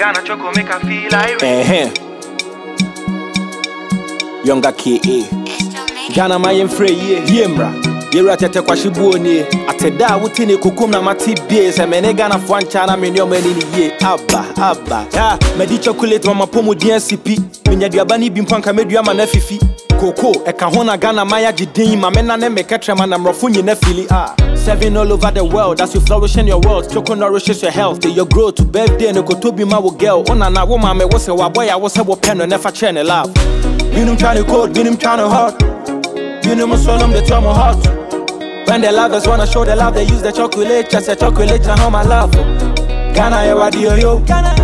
Ghana choco make I feel like Younger K.A. Ghana my free yembra. Yera tete kwa shibuoni. Ateda wutini kukuma mati bie. Se mene Ghana fwanchana minyo menini ye. Abba. Ya, medi chocolate mama pomo DNCP. Minya diabani bimpanka medu ya manefifi. Koko, eka hona Ghana maya jidin. Mamena ne meketre mana mrofunyi ne fili. 7 all over the world, as you flourish in your world. Choco nourishes your health, your growth to birthday. No go to be my girl. Ona na woman me wose wa boy I was a pen and never chain a love. Been trying to code, been trying to hot. You know my soul, I'm the time of hot. When the lovers wanna show the love, they use the chocolate. Just a chocolate and how my love. Ghana yo adio yo,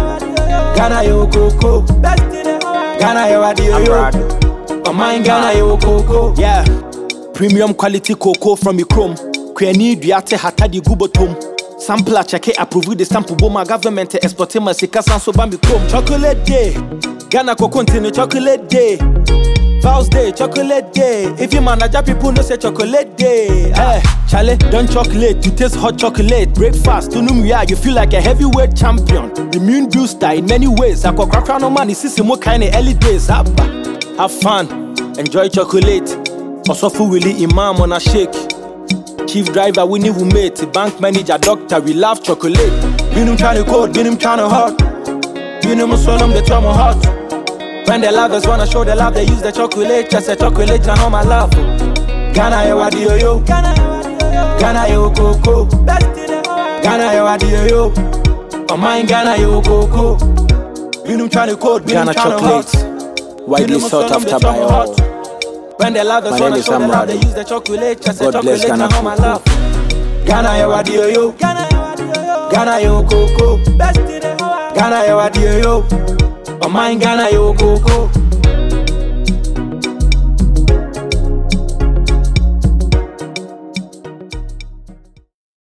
Ghana yo coco, Ghana yo adio yo. Oh my Ghana yo coco, yeah. Premium quality cocoa from Chrome. Kweni duate hatadi gubotom. Sampler check it, approve the sample. Boma government exporting my sika sanso bambi chrome. Chocolate day, Ghana co continue chocolate day. Vows day, chocolate day. If you manage people no say chocolate day. Charlie, don't chocolate, you taste hot chocolate. Breakfast, you feel like a heavyweight champion. Immune booster in many ways. I got crack no money, see some more kind of early days. Have fun, enjoy chocolate. Also for Willie Imam on a shake. Chief driver, we need mate. Bank manager, doctor, we love chocolate. Been him trying to code, been him trying to hot. Been him so long, the time hot. When the lovers wanna show the love, they use the chocolate. Just a chocolate and all my love. Ghana yo adio yo, Ghana yo coco, Ghana yo adio yo. Oh my Ghana yo coco. Been him trying to code, been him trying to hot. Widely sought after by all. When the lovers wanna show the love, they use the chocolate. Just a chocolate and all my love. Ghana yo adio yo, Ghana yo coco, Ghana yo adio yo. Oh my Ghana yo coco.